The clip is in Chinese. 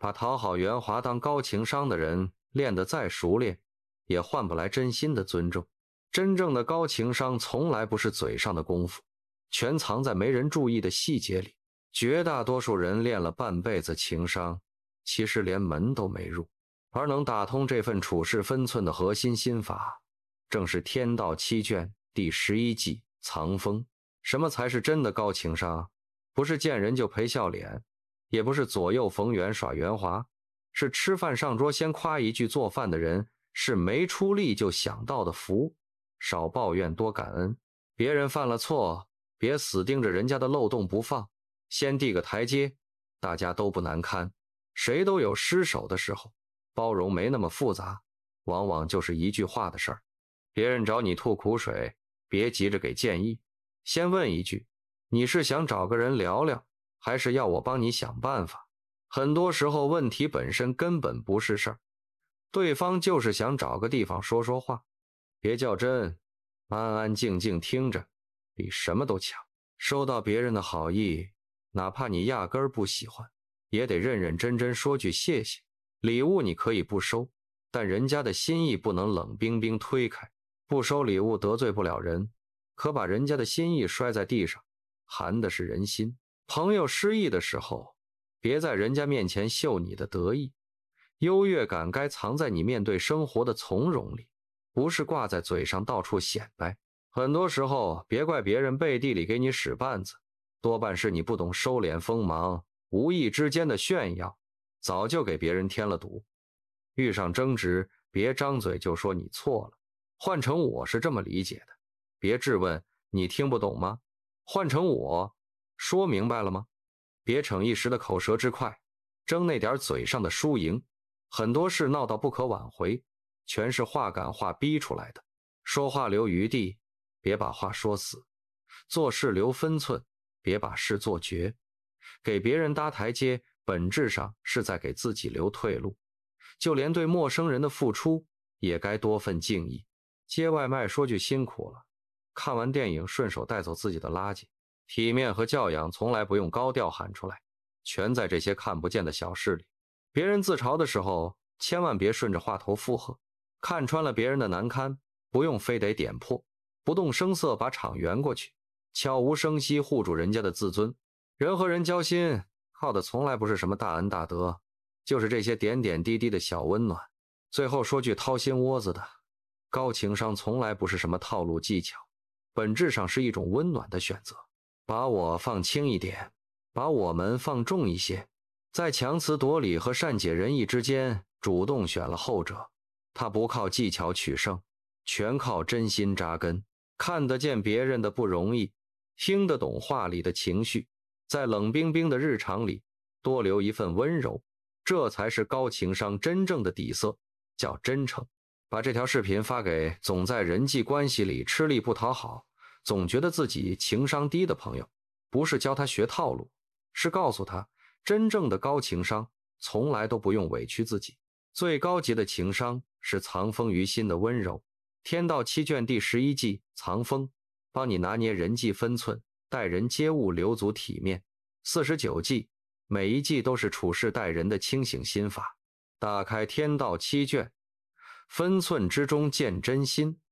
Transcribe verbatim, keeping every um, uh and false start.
把讨好圆滑当高情商的人练得再熟练，也换不来真心的尊重。真正的高情商从来不是嘴上的功夫，全藏在没人注意的细节里。绝大多数人练了半辈子情商，其实连门都没入。而能打通这份处事分寸的核心心法，正是天道七卷第十一计藏锋。什么才是真的高情商？不是见人就赔笑脸，也不是左右逢源耍圆滑，是吃饭上桌先夸一句做饭的人是没出力就想到的福。少抱怨多感恩，别人犯了错，别死盯着人家的漏洞不放，先递个台阶，大家都不难堪。谁都有失手的时候，包容没那么复杂，往往就是一句话的事儿。别人找你吐苦水，别急着给建议，先问一句，你是想找个人聊聊，还是要我帮你想办法？很多时候问题本身根本不是事儿，对方就是想找个地方说说话。别较真，安安静静听着，比什么都强。收到别人的好意，哪怕你压根儿不喜欢，也得认认真真说句谢谢。礼物你可以不收，但人家的心意不能冷冰冰推开。不收礼物得罪不了人，可把人家的心意摔在地上，寒的是人心。朋友失意的时候，别在人家面前秀你的得意，优越感该藏在你面对生活的从容里，不是挂在嘴上到处显摆。很多时候别怪别人背地里给你使绊子，多半是你不懂收敛锋芒，无意之间的炫耀早就给别人添了堵。遇上争执，别张嘴就说你错了，换成我是这么理解的，别质问你听不懂吗？换成我说明白了吗？别逞一时的口舌之快，争那点嘴上的输赢。很多事闹到不可挽回，全是话赶话逼出来的。说话留余地，别把话说死；做事留分寸，别把事做绝。给别人搭台阶，本质上是在给自己留退路。就连对陌生人的付出，也该多份敬意。接外卖说句辛苦了，看完电影顺手带走自己的垃圾。体面和教养从来不用高调喊出来，全在这些看不见的小事里。别人自嘲的时候，千万别顺着话头附和。看穿了别人的难堪，不用非得点破，不动声色把场圆过去，悄无声息护住人家的自尊。人和人交心，靠的从来不是什么大恩大德，就是这些点点滴滴的小温暖。最后说句掏心窝子的，高情商从来不是什么套路技巧，本质上是一种温暖的选择。把我放轻一点，把我们放重一些，在强词夺理和善解人意之间主动选了后者。他不靠技巧取胜，全靠真心扎根。看得见别人的不容易，听得懂话里的情绪，在冷冰冰的日常里多留一份温柔，这才是高情商真正的底色，叫真诚。把这条视频发给总在人际关系里吃力不讨好，总觉得自己情商低的朋友，不是教他学套路，是告诉他真正的高情商从来都不用委屈自己。最高级的情商是藏锋于心的温柔。天道七卷第十一计藏锋，帮你拿捏人际分寸，待人接物留足体面。四十九计，每一计都是处事待人的清醒心法。打开天道七卷，分寸之中见真心。